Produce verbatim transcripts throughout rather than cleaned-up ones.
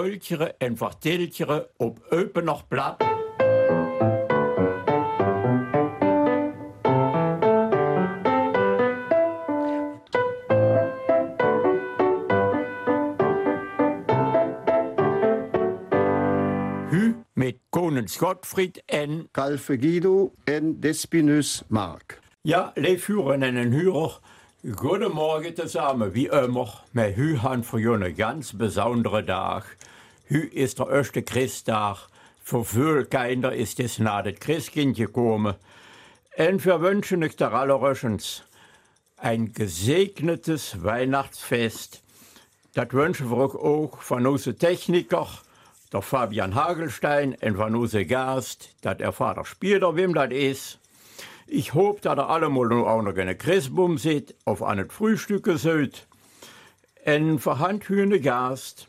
Holtjere en verteltjere op opener blad. Hu met konings Gottfried en... Calve Guido en Despinus Mark. Ja, leefhuren en een hurer. Goedemorgen tezamen, wie immer. Met u han voor jullie een ganz besondere dag. U is de eerste Christdag. Voor veel kinderen is dit na het Christkind gekomen. En wir wünschen euch der allererstens ein gesegnetes Weihnachtsfest. Dat wünschen wir auch von unseren Techniker, der Fabian Hagelstein, und von unserem Gast, dat er Vater Spieler, wem das ist. Ich hoffe, dass ihr alle mal auch noch einen Christbaum seht, auf einen Frühstück seht. En verhandhühne Gast,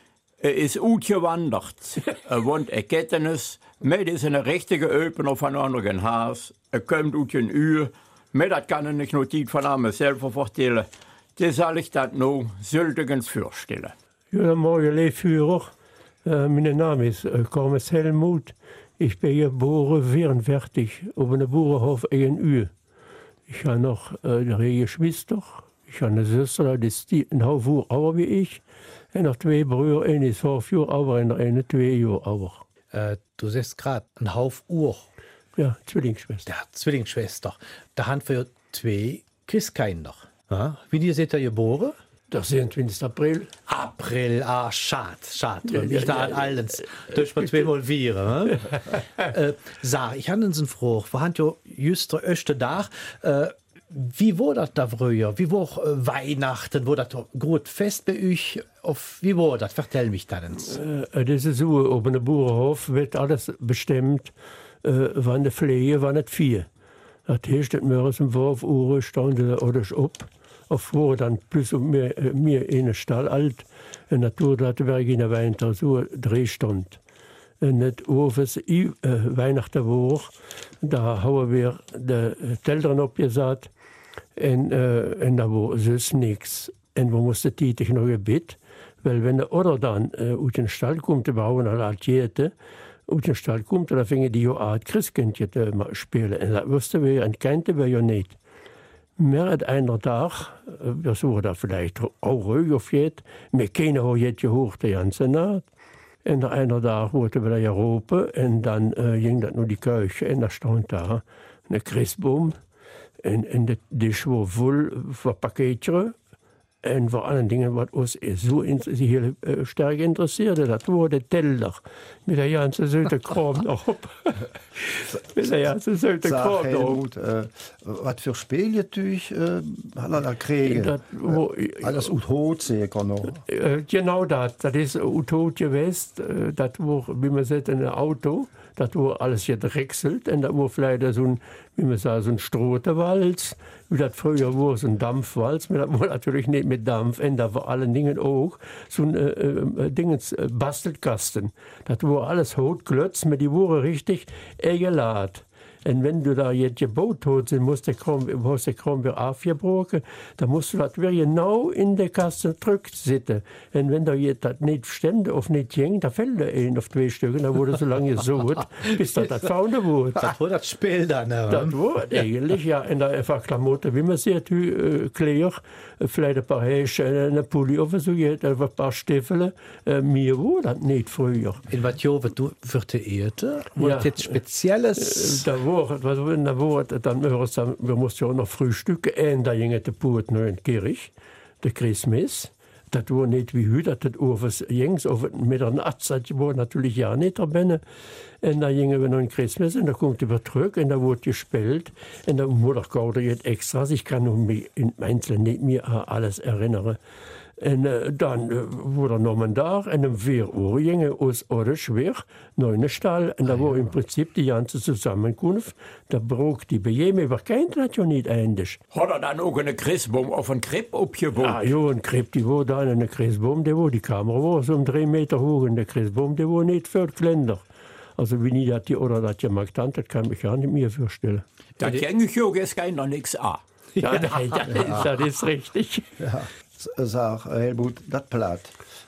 er ist gut gewandert. Er wohnt in Kettenes, mit ist eine richtige Öpener von anderen Haus. Er kommt aus ein Uhr, mit das kann er nicht nur die von einem selber vertellen. Das soll ich das noch sültigens vorstellen. Goedemorgen, leefvurer. Uh, mijn naam is uh, Cormes Helmoet. Ich bin geboren vierenveertig op een boerenhof één uur. Ich habe noch äh, drei Geschwister. Ich habe eine Schwester, die ist ein halb Jahr älter wie ich. Und noch zwei Brüder, einer ist fünf Jahre älter und einer zwei Jahre älter. Äh, du sagst gerade, ein halb Uhr. Ja, Zwillingsschwester. Ja, Zwillingsschwester. Da haben wir zwei Christkinder. Ja? Wie die seid ihr geboren? Der siebenundzwanzigsten April. April, ah, schade, schade. Ja, ich ja, da ja, an ja. alles. Durch mal zweimal vieren. äh, sag, ich habe einen Spruch. Wir haben ja just der erste Tag. Äh, wie war das da früher? Wie war äh, Weihnachten? War das gut fest bei euch? Auf, wie war das? Vertell mich das. Äh, das ist so, auf einem Bauernhof wird alles bestimmt, äh, wann die Pflege, wann das Vieh. Das heißt, dass wir aus dem fünf Uhr standen oder ab. Auf vor dann plus mir, mir in den Stall alt. Und natürlich hatten wir in der Winter so drei Stunden. Und nicht ofens äh, Weihnachten war, da haben wir die Eltern abgesagt. Und, äh, und da war sonst nichts. Und wir mussten tätig noch ein Bett. Weil wenn der Oder dann äh, aus dem Stall kommt, wir haben alle Altjährte, aus dem Stall kommt, dann fingen die ja an, Christkindchen zu spielen. Und das wussten wir, und kannten wir ja nicht. Mehr als einer Tag, wir suchen da vielleicht auch ruhig auf jetzt, wir kennen auch jetzt gehört die ganze Nacht. Und nach einer Tag wurden wir da gerufen und dann äh, ging das nur die Küche und da stand da ein Christbaum und, und das Tisch war voll von Paketchen und vor allen Dingen, was uns so in, hier, äh, stark interessierte, das war der Teller mit der ganzen süßen Kram noch. Mit der ganzen süßen Kram noch. Äh, was für Spielgetüch äh, hat er da gekriegt? Das war, äh, alles aus Hut sicher noch. Äh, genau das. Das ist aus Hut gewesen. Äh, das war, wie man sagt, ein Auto. Das war alles gedrechselt. Und das war vielleicht so ein, wie man sagt, so ein Strohterwalz. Wie das früher war, so ein Dampfwalz. Das war natürlich nicht mit Dampf. Und da vor allen Dingen auch so ein äh, äh, Dingens, äh, Bastelkasten. Das war alles Hutklötz, aber die waren richtig eingeladen. Und wenn du da jetzt gebaut hast, dann musst du den Kram wieder aufgebrochen, dann musst du das wieder genau in der Kasse gedrückt sitzen. Und wenn da jetzt das nicht stände auf nicht ging, dann fällt der ein auf zwei Stücke, dann wurde so lange gesucht, bis das das gefunden wurde. Das war das Spiel dann, ne? Das war eigentlich, ja, in der einfach Klamotten, wie man sieht, äh, Kleider, vielleicht ein paar Häsche, eine Pulli oder so, ein paar Stiefel. Äh, mir war das nicht früher. In was Jahr wird du für die Erde? War Ja. das jetzt Spezielles? Da war, was war, da war, dann, wir mussten ja auch noch frühstücken und da ging die Put noch in die Kirche, der Christmas. Das war nicht wie heute, das war was jings, auf Mitternacht, das war natürlich ja nicht dabei. Und da gingen wir noch in Christmas und da kommt über zurück und da wurde gespielt. Und da wurde auch gerade jetzt Extras, ich kann mich im Einzelnen nicht mehr an alles erinnern. Und äh, dann äh, wurde er nochmal da und um vier Uhr gingen aus Odeschwer noch in den Stall. Und da war im Prinzip die ganze Zusammenkunft. Da braucht die Bejeme, aber kein das ja nicht eigentlich. Hat er dann auch einen Christbaum auf einen Kripp abgebaut? Ah, ja, ein Kripp, die war da, ein Christbaum, der war, die Kamera war so um drei Meter hoch und der Christbaum, der war nicht für die Kinder. Also wie nie das die oder das gemacht haben, das kann ich mich gar nicht mehr vorstellen. Da ging ich ja jetzt keiner nichts an. Ja, nein, das, ist, das ist richtig. Ja. Sag, Helmut, das Platt.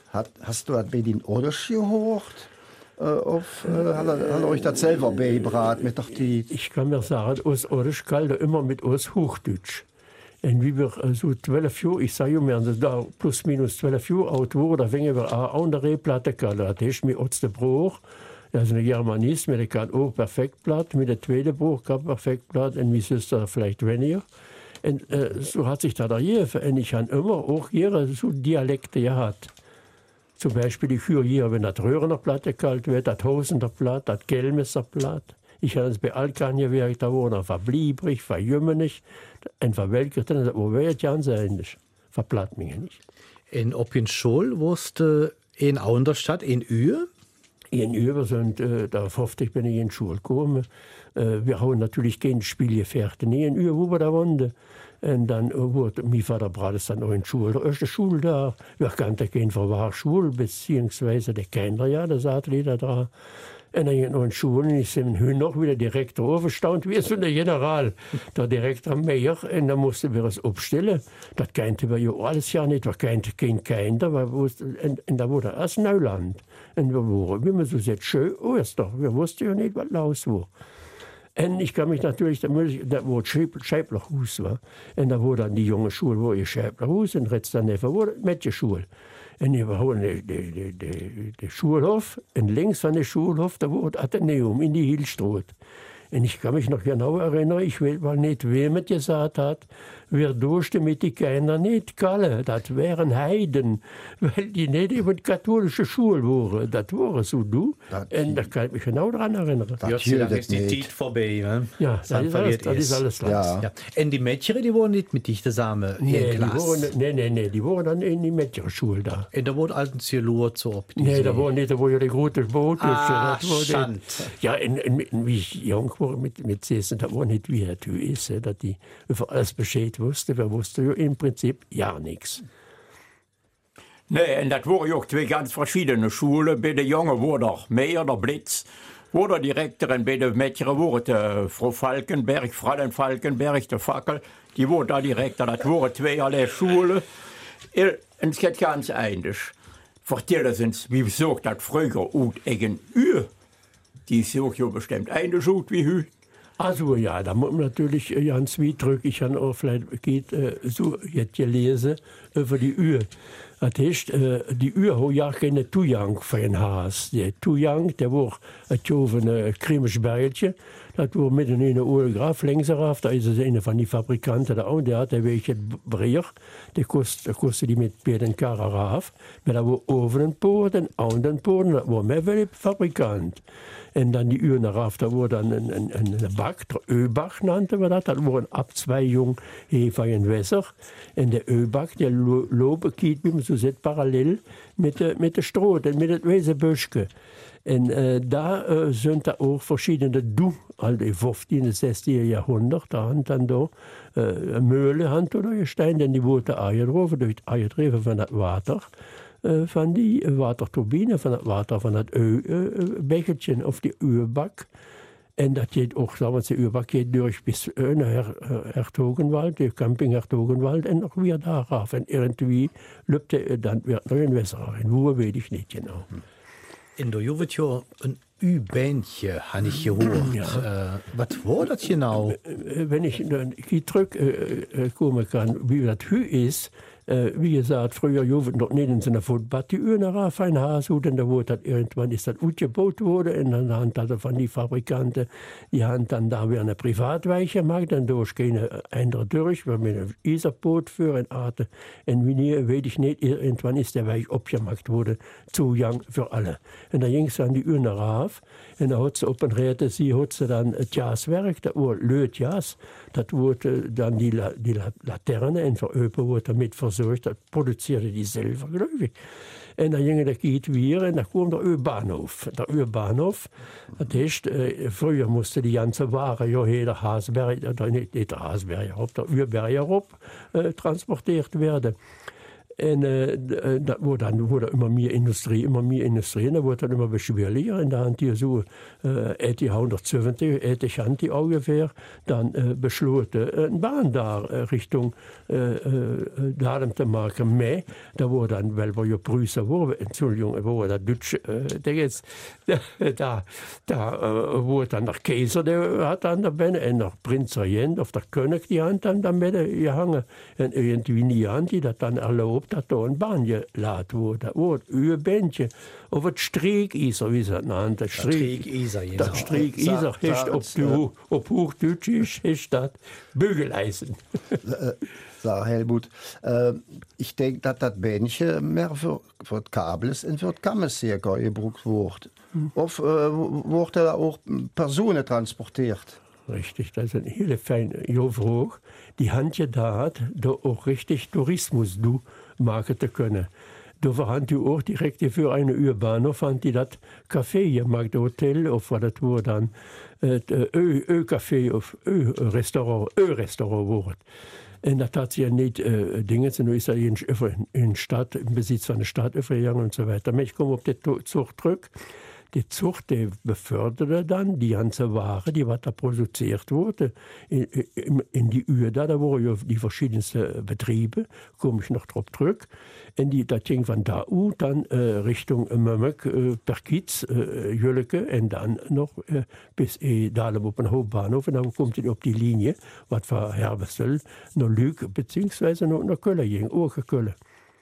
Hat, hast du das bei den Odersch gehört? Äh, auf, äh, hat, er, hat er euch das selber beigebracht mit doch die... Ich kann mir sagen, aus Odersch galt immer mit aus Hochdeutsch. Und wie wir äh, so zwölf Jahre, ich sage mir, da plus minus zwölf Jahre alt wurden, da fingen wir auch an der Rehplatte gehalten. Das ist mir aus der Bruch. Das ist ein Germanist, mir kann auch perfekt platt, mit der zweiten Bruch kann perfekt platt, und meine Schwester vielleicht weniger. Und äh, so hat sich das ergeben. Und ich habe immer auch hier so Dialekte gehabt. Zum Beispiel die Kühe hier, wenn das Röhrener Platte kalt wird, das Hosener Platt, das Gelmesser Platt. Ich habe es bei Alkan gewirkt, da wurde verbliebrig, verjümmenig, ein verwelkt, das wird ja eigentlich. Verplatt mich nicht. In Opien Schul wusste in Auenderstadt, in Ühe? In Ühe sind, äh, da hoffte ich, bin ich in die Schule gekommen. Äh, wir haben natürlich keine Spielgefährte, nie in Ühe, wo wir da wohnen. Und dann wurde mein Vater brachte es dann auch in die Schule. Der erste Schule da, wir kannten keine Verwahrschule, beziehungsweise der Kinder, ja, da saß jeder da. Und dann in den Schulen ist im noch wieder Direktor aufgestanden, wie so der General, der Direktor Meier. Und dann mussten wir es aufstellen. Das kannten wir ja alles ja nicht. Wir kannten kein Kinder. Und, und da wurde erst Neuland. Und wir waren, wie man so sagt, schön Oster. Wir wussten ja nicht, was los war. Und ich kann mich natürlich, da wo Scheiblerhus war. Und da wurde dann die junge Schule, wo ich Scheiblerhus, und rechts daneben wurde Mädchenschule. Und wir haben den de, de, de, de Schulhof, und links von dem Schulhof, da wurde Atheneum in die Hillstraße. Und ich kann mich noch genau erinnern, ich weiß mal nicht, wem es gesagt hat, wir durften mit den Kindern nicht kallen. Das wären Heiden, weil die nicht über die katholische Schule waren. Das waren so du. Das und da kann ich mich genau daran erinnern. Das ja, dann ist die Zeit vorbei. Ne? Ja, das, das, ist alles, das ist alles ja. Ja. Und die Mädchen, die waren nicht mit dich zusammen nee, in Klasse? Nein, nein, nein, die waren dann in die Mädchenschule da. Und da wurde alten Zierlur zu ob? Nein, da war nicht, da war ja der große Boot. Ah, Schand. Ja, und, und, wie ich jung war mit, mit Sessen, da war nicht wie das ist, dass die über alles Bescheid wusste. Wir wussten ja im Prinzip ja nichts. Nee, und das waren ja auch zwei ganz verschiedene Schulen. Bei den Jungen war der Meier, der Blitz, war der Direktor, und bei den Mädchen war die Frau Falkenberg, Fräulein Falkenberg, der Fackel, die war da Direktor. Das waren zweierlei Schulen. Und es geht ganz ähnlich. Vertellen Sie uns, wie sagt das früher ut egen Uhr? Die sagt ja bestimmt ähnlich ut wie heute. Also ja, da muss man natürlich äh, ganz weit drücken. Ich habe auch vielleicht geht, äh, so jetzt gelesen über die Uhr. Das heißt, äh, die Uhr hat ja keine Tujang für ein Haas. Der Tujang, der war ein jovene krimisches Bärchen. Das war mitten in der Uhrgraf, längserauf. Da ist es einer von den Fabrikanten da auch. Der hat ein welchen Breer. Der kostet, kostet die mit beiden Karren rauf. Aber da war oben ein Poren, unten ein Poren. Das war mehr wie Fabrikant. Und dann die Uhr rauf, da war dann ein, ein, ein Bach, der Öbach nannte man das. Das war eine Abzweigung von einem Wässer. Und der Öbach, der Lobe geht, wie man so sieht, parallel mit der, mit der Stroh, mit der Wesenböschke. Und äh, da äh, sind da auch verschiedene Du, also im fünfzehnten, sechzehnten Jahrhundert, da haben dann da äh, Mühle hand oder gestein, denn die wurde eingetroffen durch die Eingetrieben von das Wasser, äh, von die Wasserturbine, von das Wasser, von das Ölbächelchen äh, auf die Ölback. Und das geht auch, sagen wir, der Ölback geht durch bis nach Her Hertogenwald, der Camping Hertogenwald, und auch wieder darauf. Und irgendwie läuft der, dann wird noch ein Wasser rein, wo weiß ich nicht genau. In der Juwet ja ein Ü-Bändchen, habe ich gehört. Ja. Äh, was war das genau? Wenn ich zurückkommen äh, kann, wie das Hü ist, äh, wie gesagt, früher Juwet noch nicht in so einer Football, die Uhr nach ein Haus, und da wurde das irgendwann ist das ausgebaut worden, und dann haben das von den Fabrikanten, die haben dann da wieder eine Privatweiche gemacht, dann durch keine andere durch, weil wir ein Isarboot führen, Arte, und wie nie, weiß ich nicht, irgendwann ist der Weich abgemacht worden, Zugang für alle. Und dann ging es an die Uhr rauf, und da hat sie auf den Räte, sie hat sie dann das Jaswerk, das war Lötjas, das wurde dann die, La, die Laterne, und für Öpe wurde damit versorgt, das produzierte die selber, glaube ich. Und dann ging der geht wieder, und dann kam der Ö-Bahnhof. Der Ö-Bahnhof, das heißt, äh, früher musste die ganze Ware ja jeder Hasberg, oder nicht, nicht der Hasberg, der Ö-Berg äh, transportiert werden. En uh, dat wordt dan wordt immer meer Industrie, immer meer Industrie. En dat wordt dan immer beschwerlicher. En dan had je zo uh, achttienhonderdzeventig, achtig die ongeveer, dan uh, besloten een baan daar uh, richting uh, uh, daarom te maken. Maar dat wordt dan wel waar je Preußen worden, Entschuldigung, wordt dat Duits, uh, dat daar, daar uh, wordt dan de keizer, die had dan daar binnen, en de prins regent of de koning, die had dan daar midden gehangen. En irgendwie niemand die dat dan erlaubt, dat er een baanje laat worden. Dat wordt uw bandje. Of het streekiser, wie ze dat naam. Dat streekiser. Dat streekiser is op, de, op Hoogduits is, is dat bügeleisen. Zeg Helmut, uh, ik denk dat dat bandje meer voor, voor het kabel is en voor het kammercirkel gebruikt wordt. Of uh, wordt er ook personen transporteerd? Richtig, das ist eine hele feine Jovroog. Die handje da hat, da auch richtig Tourismus du machen zu können. Da verhand du auch direkt für eine Urbahnhof, fand die das Café gemacht, Hotel, of wat het woord dan, het Ö-Café of Ö-Restaurant, Ö-Restaurant wordt. En dat had ze ja niet uh, dingen, nu is er in, in Stadt, im Besitz van de Stadt overgegangen und so weiter. Maar ich komme op dit Zug terug. Die Zucht, die beförderte dann die ganze Ware, die was da produziert wurde, in, in, in die Uhr da, da waren ja die verschiedensten Betriebe, komme ich noch drauf zurück. Und die, das ging von da aus dann äh, Richtung Mömmek, äh, Perkitz, äh, Jölke und dann noch äh, bis äh, da auf den Hauptbahnhof. Und dann kommt es auf die Linie, was von Hervesel nach Lüg beziehungsweise noch nach Köln ging, auch Köln.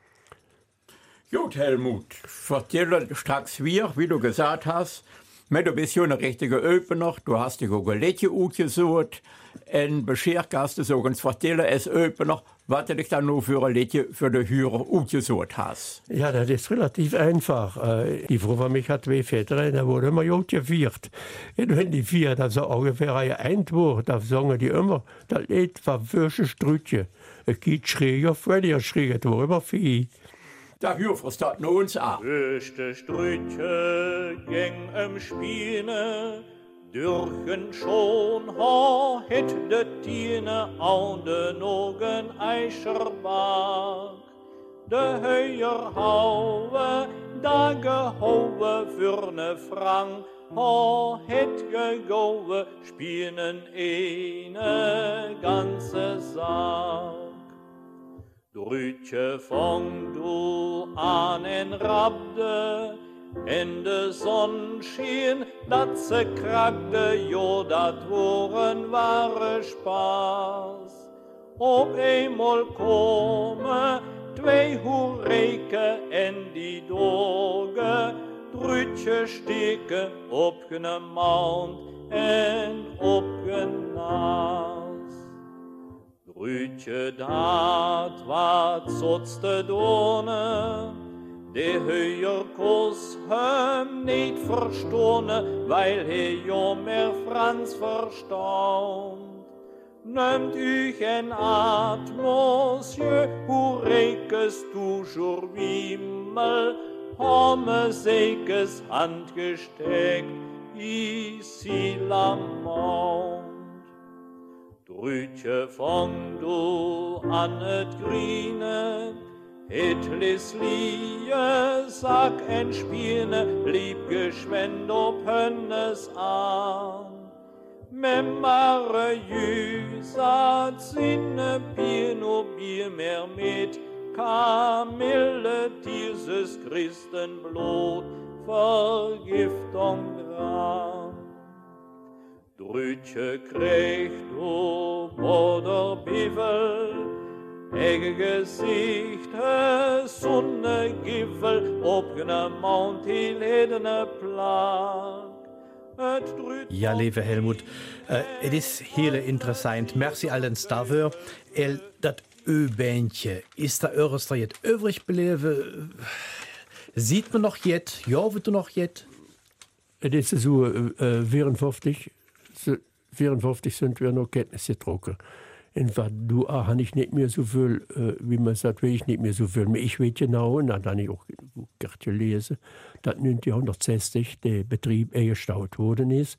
Gut, Helmut, vertell straks wieder, wie du gesagt hast, aber du bist ja ein richtiger Öpener, du hast dich auch ein Liedchen ausgesucht und beschert hast du so ganz vertellen als Öpener, was du dich dann nur für ein Liedchen für die Hörer ausgesucht hast. Ja, das ist relativ einfach. Die Frau von mich hat zwei Väter, da wurde immer gut gefeiert. Und wenn die vier dann so ungefähr ein Wort, dann sagen die immer, das Lied war für Strütje. Es geht schräger, vor dir schräger, das war immer viel. Da hürfst das nur uns an. Öste Strütje ging im Spiene, dürchen schon ha hit de Tiene an den Ogen Eischerbach. De Höier haue, da gehoue für ne Frank, ha hit gegoue, spienen eine ganze Sache. Drütje fang du an en Rabde, in de Sonn schien, dat se kragde, jo, dat woren wahre Spaß. Ob einmal komme, zwei Hureke en die Doge, Drütje steke, op gene Mount en op gene Nas. Drütje dat wat zotste done, de höher Kuss hem niet verstone, weil he jo mehr Franz verstand. Nehmt euch en Atmosje, hu rekes toujours wimmel, homme sekes Hand gesteckt, ici la Mount. Drütje fang du an et Grine, et lis lie, sag en Spiene, lieb geschwend op Hönnes an. Memare jüsat sinne Pieno Bier mehr mit, Kamille dieses Christenblut, Vergiftung dran. Drütje kriegt du Bruder Bivel, Ege Gesicht, Sonne Gifel, ob gene Mount Hill hedene Plag. Ja, lieve Helmut, uh, het is heel interessant. Merci allens daarvoor. El, dat Ö-bandje, is dat ergens dat je het übrig beleven? Ziet men nog jet? Jovet er nog jet? Het is zo uh, vierenvijftig. vierenvijftig sind wir noch Kenntnis getrokken. En wat du ah, habe ich nicht mehr so viel, äh, wie man sagt, will ich nicht mehr so viel. Aber ich weiß genau, und dann habe ich auch gerade gelesen, dass neunzehnhundertzestig der Betrieb eingestaut worden ist.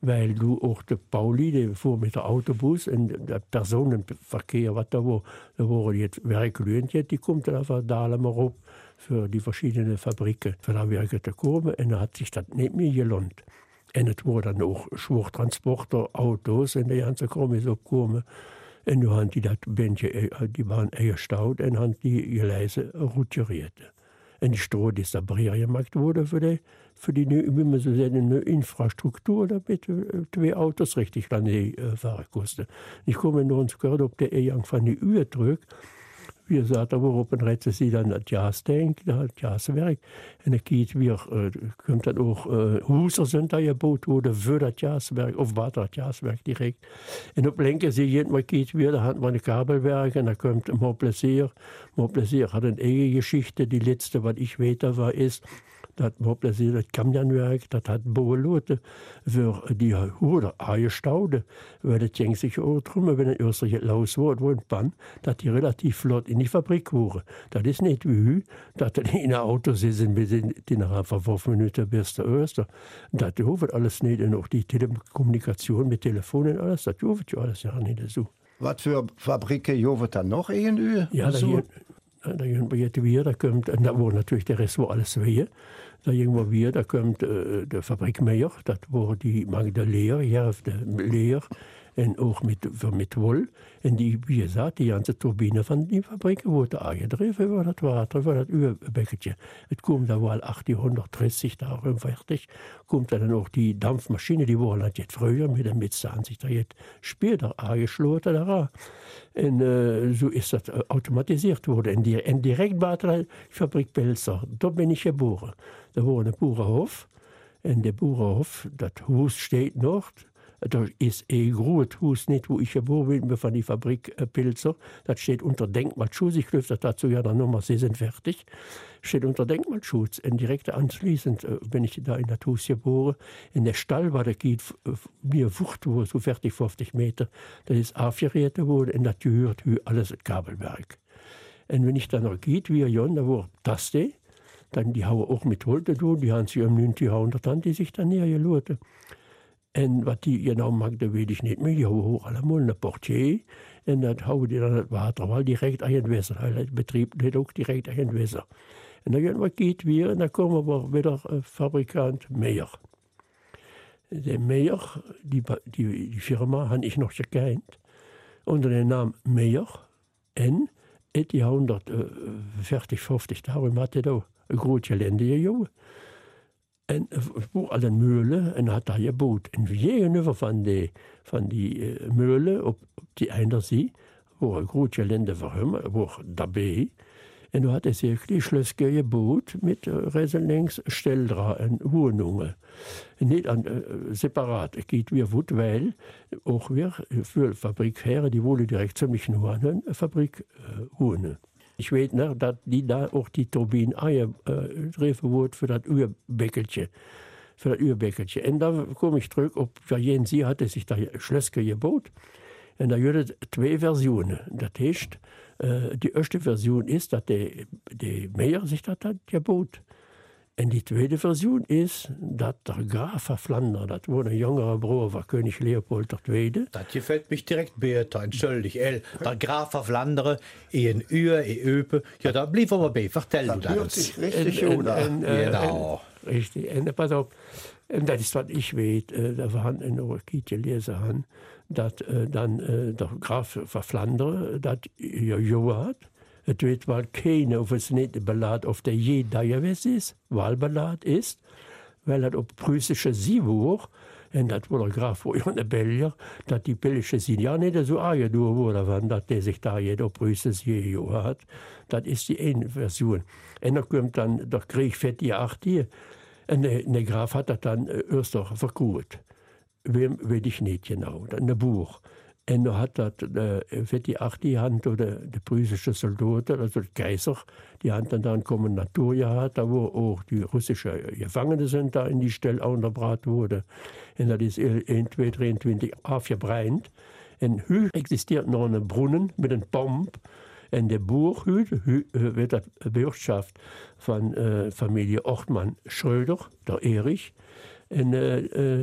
weil du auch der Pauli, der fuhr mit der Autobus und der Personenverkehr, was da war, da waren jetzt Werklöhne, die kommt dann einfach da mal rup für die verschiedenen Fabriken, für da Werke zu kommen, und dann hat sich das nicht mehr gelohnt. Und es waren dann auch Schwurtransporter, Autos, und die ganze Krumme so gekommen. Und dann haben die das Bändchen, die waren eingestaut und haben die Gleise routiert. Und die Stroh, die da Breer gemacht wurde für die, für die, wie man so sagen, eine Infrastruktur, damit zwei Autos richtig lang äh, fahren konnten. Ich komme nur uns gehört, ob der Ehegang von die Uhr drückt. Wie gesagt, da worauf ein Rätsel sie dann das Jas denkt, das Jaswerk. Und dann geht wir, äh, kommt dann auch äh, Huser sind da gebaut worden für das Jaswerk, auf Bad das Jaswerk direkt. Und auf Lenke sie irgendwann geht wir, da hat man ein Kabelwerk und da kommt Montplaisir. Montplaisir hat eine eigene Geschichte, die letzte, was ich weiß, war, ist, das Montplaisir, das Kamjanwerk, das hat Bohleute für die Huder eingestaut, weil das ging sich auch drum, wenn ein Österreich los war, wo ein Bann, dass die relativ flott in die Fabrik waren. Das ist nicht wie, dass die in ein Auto sitzen, bis in innerhalb von fünf Minuten bis der Öster. Das hilft alles nicht, und auch die Telekommunikation mit Telefonen, alles, das hilft ja alles ja nicht so. Was für Fabriken hilft dann noch irgendwie? Ja, da so? Da gehen wir jetzt wieder, da kommt, und da war natürlich der Rest war alles wehe. Da gehen wir wieder, da kommt äh, der Fabrikmeier, das war die Magda Lehr, ja, der Lehr, und auch mit, mit Woll. Und die, wie gesagt, die ganze Turbine von der Fabrik wurde angedreht, war das Wasser, war das Überbeckelchen. Es kommt da wohl achtzehnhundertdreißig da fertig, kommt dann auch die Dampfmaschine, die war halt jetzt früher, mit der Mitte an sich da jetzt später angeschlossen daran. Und äh, so ist das äh, automatisiert worden. In, die, in Direktbatteriefabrik Belzer, da bin ich geboren. Da war ein Bauernhof. Und der Bauernhof, das Haus steht noch. Da ist ein großes Haus nicht, wo ich geboren bin, von der Fabrik äh, Pilzer. Das steht unter Denkmalschutz. Ich glaube, das dazu ja dann nochmal, sie sind fertig. Steht unter Denkmalschutz. Und direkt anschließend äh, bin ich da in das Haus geboren. In der Stall war der geht äh, mir Wucht, wo so fertig fünfzig Meter. Das ist aufgerät worden und das gehört alles das Kabelwerk. Und wenn ich dann noch geht, wie Jon, da war das da. Dann die haben auch mit Holz tun, die haben sich im neunzehnten Jahrhundert an, die sich dann näher gelassen. Und was die genau mag, da weiß ich nicht mehr. Die haben auch allemal eine Portier. Und dann haben die dann das Wasser, weil direkt ein Gewässer. Der Betrieb hat auch direkt ein Gewässer. Und dann geht wir, und dann kommen wir wieder äh, Fabrikant Meier. Der Meier, die, die, die Firma, habe ich noch gekannt. Unter dem Namen Meier. Und die hundertvierzig, fünfzig Jahre hatte da ein großes Gelände gejogen. En voor alle Mühlen en had daar je boot. En gegenüber van die, van die uh, Mühlen op, op die Eindersee, waar een groot gelände voor hem, waar daarbij. En toen had hij zich die Schlösske geboot met uh, rechts Stelldra en woningen. En niet aan, uh, separat. Het geht weer goed, weil ook weer voor fabrikheren, die wonen direct ziemlich nur aan een fabriek uh, wonen. Ich weiß noch, dass die da auch die Turbine eingegriffen wurde für das Überbeckelchen. Für das Überbeckelchen. Und da komme ich zurück, ob Jens sie hatte sich da Schlösske gebaut. Und da gibt es zwei Versionen. Das heißt, die erste Version ist, dass der, der Meier sich das hat gebaut. Und die zweite Version ist, dass der Graf von Flandern, das war ein jüngerer Bruder, war König Leopold der Zweite. Das gefällt mich direkt besser, entschuldig. El, der Graf von Flandern, ein Uhr, ein Öpe. Ja, da blieb aber bei, vertell du das. Das hört das. sich richtig Und- gut und- an. und, äh, Genau. und- Richtig. Und pass auf, und das ist, was ich weiß, äh, da waren in der Kiet gelesen haben, dass äh, dann äh, der Graf von Flandern, das ja ja hat. Es weet wel keiner, of het niet de belaat of der je daar geweest is, Wahlbelaat ist, weil das op preußische Sie war, und das war der Graf von der Belgier, dass die belgische Sie ja nicht so angedauert wurde, dass der sich da jeder preußische Sie hat. Das ist die eine Version. Und dann kommt dann der Krieg vierundachtzig, und der, der Graf hat das dann äh, erst noch verkauft. Wem weiß ich nicht genau, dann der Buch. Und dann hat das äh, vierundachtzig Hand oder die preußische Soldaten, also die Kaiser, die haben dann da eine Kommandatur gehabt, da wo auch die russischen Gefangene sind, da in die Stelle unterbracht wurde. Und das ist in zweitausenddreiundzwanzig aufgebrannt. Und heute existiert noch ein Brunnen mit einem Pomp. Und der Burg heute wird das Bürgschaft von äh, Familie Ortmann Schröder, der Erich. En, uh,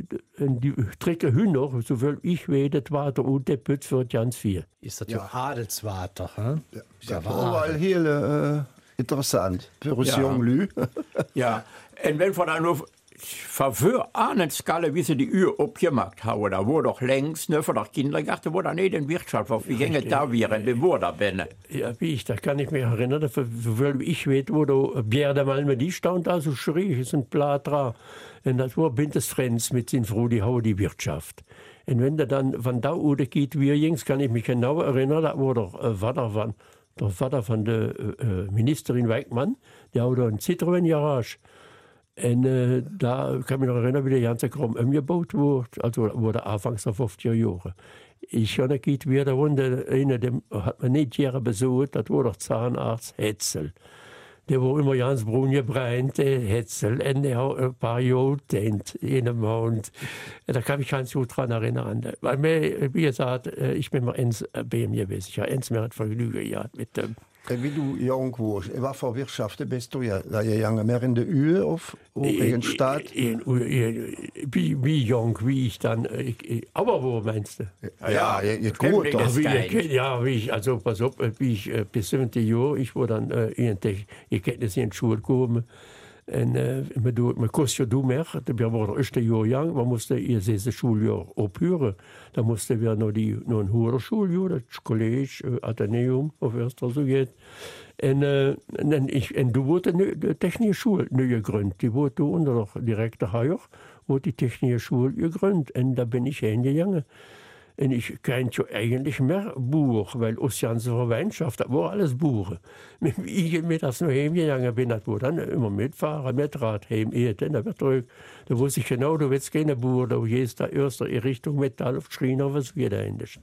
en die trekken hun nog, zoveel ik weet, het water uit de put voor het Jans vier. Ist das ja, ja Adelswater, hè? Ja, dat is wel heel uh, interessant voor ons Ja. jong lu. Ja, en wenn wir dann nur verwör Ahnensskalle, wie sie die Uhr abgemacht haben, da wurde doch längst, ne, von der Kindergarten, wo da nicht in Wirtschaft war, wie gänge da wären, wie wo da bin. Ja, wie ich, da kann ich mich erinnern, zoveel ich weet, wo da Bjerda Malme, die stand da so schräg, ist ein Blatt dran. Und das war Bintes Frenz mit sin Frau, die hau die Wirtschaft. Und wenn der dann von da oder geht, wie jings, kann ich mich genau erinnern, da war doch äh, Vater von, der Vater von der äh, Ministerin Weigmann, der hat da ein Citroën-Garage. Und äh, da kann ich mich noch erinnern, wie der ganze Kram umgebaut wurde, also wurde anfangs der fünfziger Jahre. Ich habe geht wieder runter, einer, dem hat man nicht Jahre besucht, das war doch Zahnarzt Hetzel. Der war immer ganz braun gebrannt, der Hetzel, und der hat ein paar Jahre gedient in dem Mund. Da kann ich ganz gut dran erinnern. Weil mir, wie gesagt, ich bin mal eins bei ihm gewesen. Ich habe eins mehr Vergnügen gehabt mit dem. Wie du jong warst, in wat voor wirtschaften bist du ja? Dat je jonger meer in de uur of in een stad? In, in, in, wie, wie jong, wie ich dann, ich, ich, aber wo meinst du? Ja, ja je, je goed toch? Wie, ich, ja, wie ich, also pass auf, wie ich äh, bis siebzehn Jahre, ich war dann äh, in der, ich kenne das in die Schule gekommen. En uh, man kost je doen meer. We waren het eerste jaar jong. We moesten eerst deze schooljaar ophuren. Dan moesten we naar, die, naar een hoger schooljaar, het college, uh, Atheneum, of eerst zo gaat. En, uh, en, ik, en toen werd de, de technische school nu gegründet. Die werd toen onder de directe Haier, wordt die technische school gegründet. En daar ben ik heen gegangen. En ich kannte ja eigentlich mehr Buch, weil aus der ganzen Verwandtschaft, das war alles Buche. Wie ich mir das noch heimgegangen bin, das war dann immer mitfahren, Mitrad, heim, dann da wird zurück. Da wusste ich genau, du willst keine Buche, da gehst da erst in Richtung Metall auf Schriner, was geht da endlich.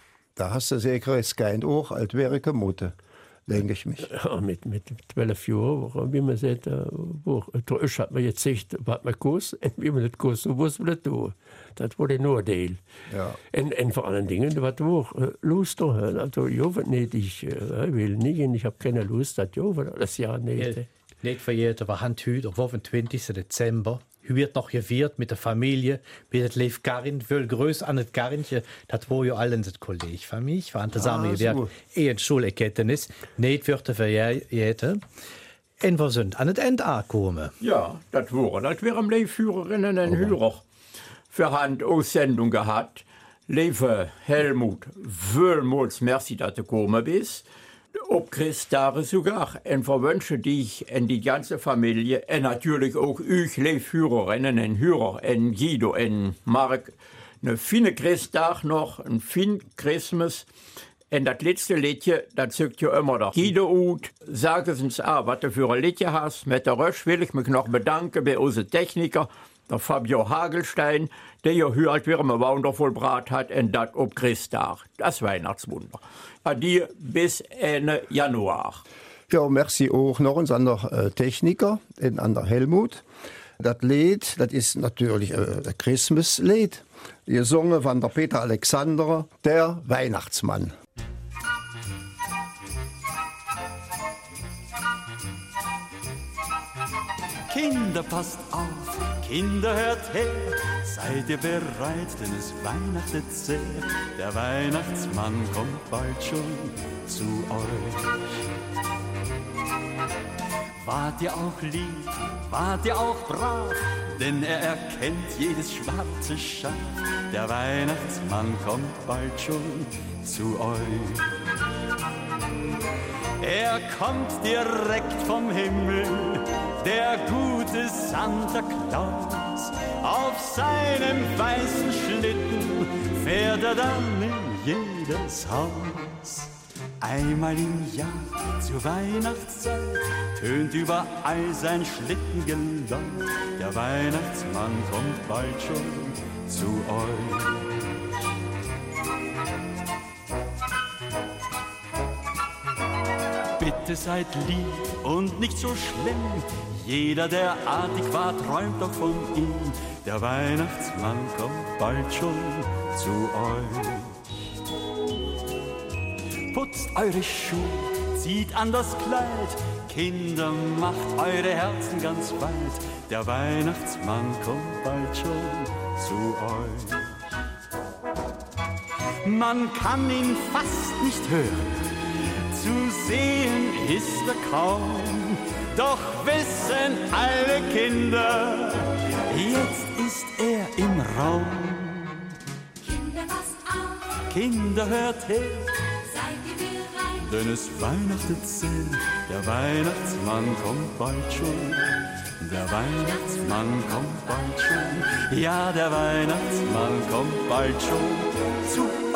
Da hast du zeker eens kind ook uit werken moeten, denke ich mich. Ja, mit, mit zwölf Jahren, wie man sagt, da hat man jetzt gesagt, was man Kuss, und wie man das Kuss, so muss man das tun. Das war der Nordel. Ja. En, en vor allen Dingen, was war äh, Lust da. Also, ja, nicht, ich äh, will nicht, und ich habe keine Lust, das ja, das Jahr nicht. Ja, nicht verjährt, aber han heute, am fünfundzwanzigsten Dezember, wird noch geviert mit der Familie, mit dem Leif Garin, viel größer an das Garinchen, das war ja allen das Kollege von mir, ich war an der Samen gewerkt, ehe die Schulerkenntnis, nicht wird verjährt. Und wir sind an das Ende angekommen. Ja, das war, das wären Leihführerinnen und Hörer für Hand Aussendung gehabt. Lieve Helmut, vielmals merci, dass du gekommen bist. Ob Christare sogar. Und verwünsche dich und die ganze Familie und natürlich auch euch Leihführerinnen und Hörer und Guido und Mark eine fine Christtag noch, ein fin Christmas. Und das letzte Liedje, das zückt ja immer der Guido aus. Sag es uns auch, was du für ein Liedje hast. Mit der Rösch will ich mich noch bedanken bei unseren Techniker, der Fabio Hagelstein, der ja hier halt wieder mal wundervoll brat hat und das ob Christtag. Das Weihnachtswunder. Adieu bis Ende Januar. Ja, merci auch noch eens aan de uh, techniker en aan de Helmut. Dat Lied, dat is natuurlijk uh, de Christmaslied. Gezongen van der Peter Alexander, der Weihnachtsmann. Kinder, passt auf, Kinder, hört her, seid ihr bereit, denn es weihnachtet sehr. Der Weihnachtsmann kommt bald schon zu euch. Wart ihr auch lieb, wart ihr auch brav, denn er erkennt jedes schwarze Schaf. Der Weihnachtsmann kommt bald schon zu euch. Er kommt direkt vom Himmel, der gute Santa Claus. Auf seinem weißen Schlitten fährt er dann in jedes Haus. Einmal im Jahr zur Weihnachtszeit tönt überall sein Schlittengeläut. Der Weihnachtsmann kommt bald schon zu euch. Bitte seid lieb und nicht so schlimm. Jeder, der artig war, träumt doch von ihm. Der Weihnachtsmann kommt bald schon zu euch. Putzt eure Schuhe, zieht an das Kleid. Kinder, macht eure Herzen ganz weit. Der Weihnachtsmann kommt bald schon zu euch. Man kann ihn fast nicht hören, zu sehen ist er kaum. Doch wissen alle Kinder, jetzt ist er im Raum. Kinder, passt auf, Kinder, hört her, seid ihr bereit? denn es weihnachtet sehr. Der Weihnachtsmann kommt bald schon. Der Weihnachtsmann kommt bald schon. Ja, der Weihnachtsmann kommt bald schon zu